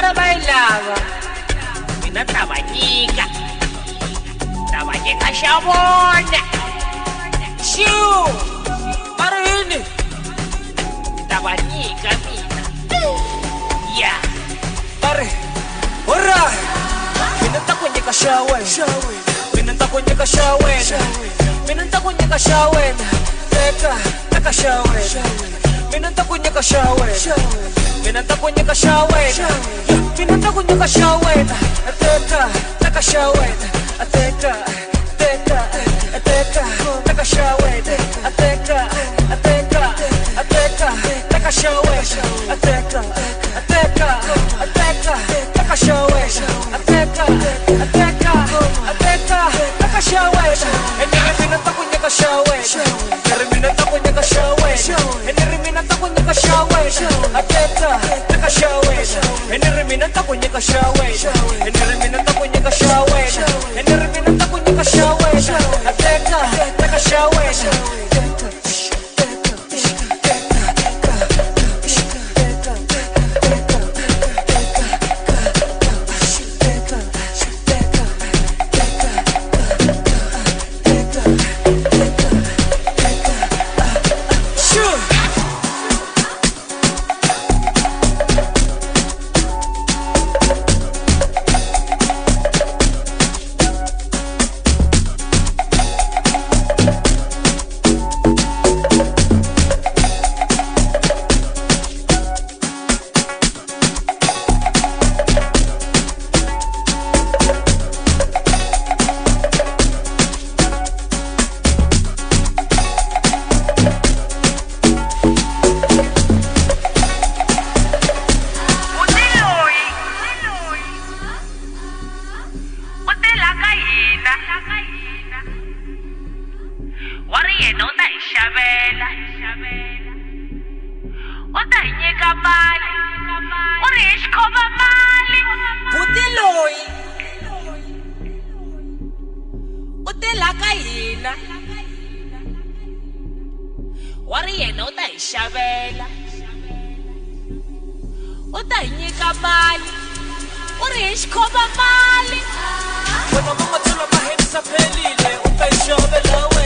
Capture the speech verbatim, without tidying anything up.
bailava mina ta va nyika ta va nyika xa vona xiu marini ta va nyika mina ya Pare, ora, mina ta ku nyika xa wena, mina ta ku nyika xa wena, mina ta ku nyika xa wena, teka, teka xa wena, mina ta ku nyika xa wena, mina ta ku nyika xa wena, mina ta ku nyika xa wena, teka, teka xa wena, teka, teka, teka, teka xa wena, teka, teka, teka, teka xa wena, teka, teka, teka, teka xa wena, teka, teka, teka, teka xa wena, enere mina ta ku nyika xa wena, enere mina ta ku nyika xa wena, enere mina ta ku nyika xa wena, teka, teka xa wena, enere mina ta ku nyika xa wena, enere mina ta ku nyika xa wena, enere mina ta ku nyika xa wena, teka, teka xa wena. When I'm on my tour, my head is up,